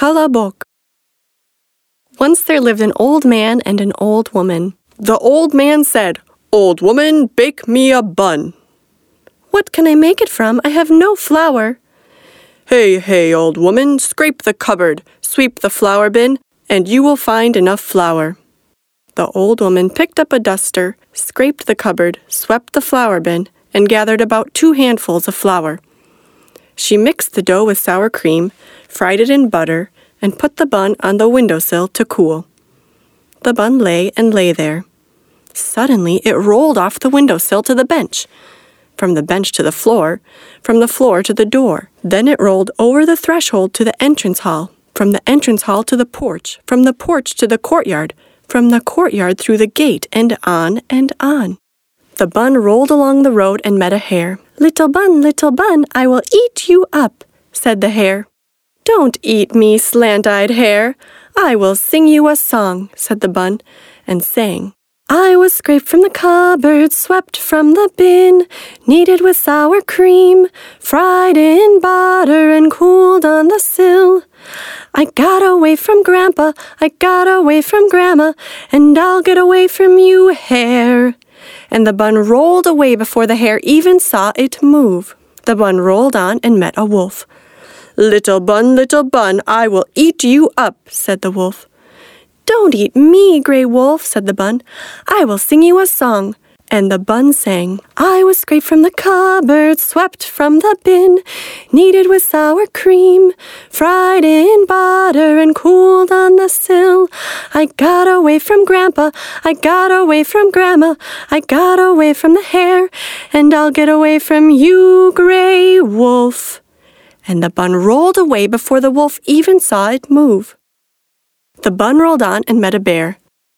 Colobok. Once there lived an old man and an old woman. The old man said, "Old woman, bake me a bun." "What can I make it from? I have no flour." "Hey, hey, old woman, scrape the cupboard, sweep the flour bin, and you will find enough flour." The old woman picked up a duster, scraped the cupboard, swept the flour bin, and gathered about 2 handfuls of flour. She mixed the dough with sour cream, fried it in butter, and put the bun on the windowsill to cool. The bun lay and lay there. Suddenly it rolled off the windowsill to the bench, from the bench to the floor, from the floor to the door. Then it rolled over the threshold to the entrance hall, from the entrance hall to the porch, from the porch to the courtyard, from the courtyard through the gate, and on and on. The bun rolled along the road and met a hare. Little bun, I will eat you up," said the hare. "Don't eat me, slant-eyed hare. I will sing you a song," said the bun, and sang. "I was scraped from the cupboard, swept from the bin, kneaded with sour cream, fried in butter, and cooled on the sill. I got away from Grandpa, I got away from Grandma, and I'll get away from you, hare." And the bun rolled away before the hare even saw it move. The bun rolled on and met a wolf. Little bun, I will eat you up," said the wolf. "Don't eat me, Grey Wolf," said the bun. "I will sing you a song." And the bun sang, "I was scraped from the cupboard, swept from the bin, kneaded with sour cream, fried in butter, and cooled on the sill. I got away from Grandpa, I got away from Grandma, I got away from the hare, and I'll get away from you, Grey Wolf." And the bun rolled away before the wolf even saw it move. The bun rolled on and met a bear.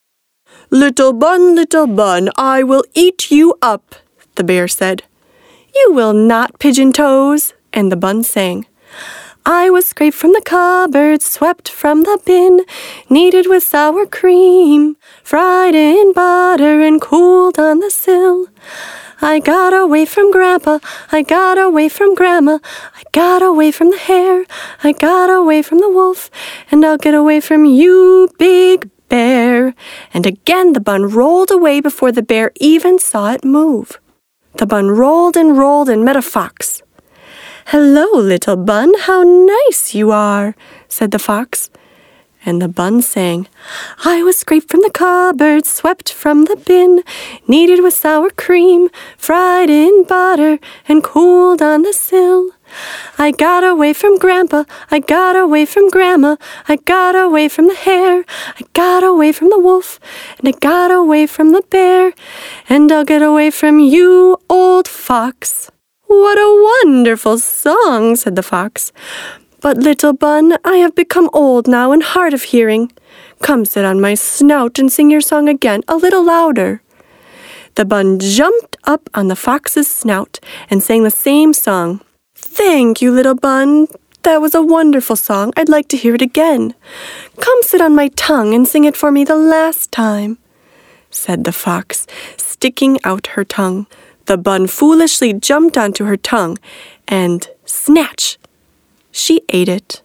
Little bun, I will eat you up," the bear said. "You will not, Pigeon Toes," and the bun sang. "I was scraped from the cupboard, swept from the bin, kneaded with sour cream, fried in butter, and cooled on the sill. I got away from Grandpa, I got away from Grandma, I got away from the hare, I got away from the wolf, and I'll get away from you, Big Bear." And again the bun rolled away before the bear even saw it move. The bun rolled and met a fox. "Hello, little bun, how nice you are," said the fox. And the bun sang, "I was scraped from the cupboard, swept from the bin, kneaded with sour cream, fried in butter, and cooled on the sill. I got away from Grandpa, I got away from Grandma, I got away from the hare, I got away from the wolf, and I got away from the bear, and I'll get away from you, old fox." "What a wonderful song," said the fox. "But, little bun, I have become old now and hard of hearing. Come sit on my snout and sing your song again, a little louder." The bun jumped up on the fox's snout and sang the same song. "Thank you, little bun. That was a wonderful song. I'd like to hear it again. Come sit on my tongue and sing it for me the last time," said the fox, sticking out her tongue. The bun foolishly jumped onto her tongue, and snatch! She ate it.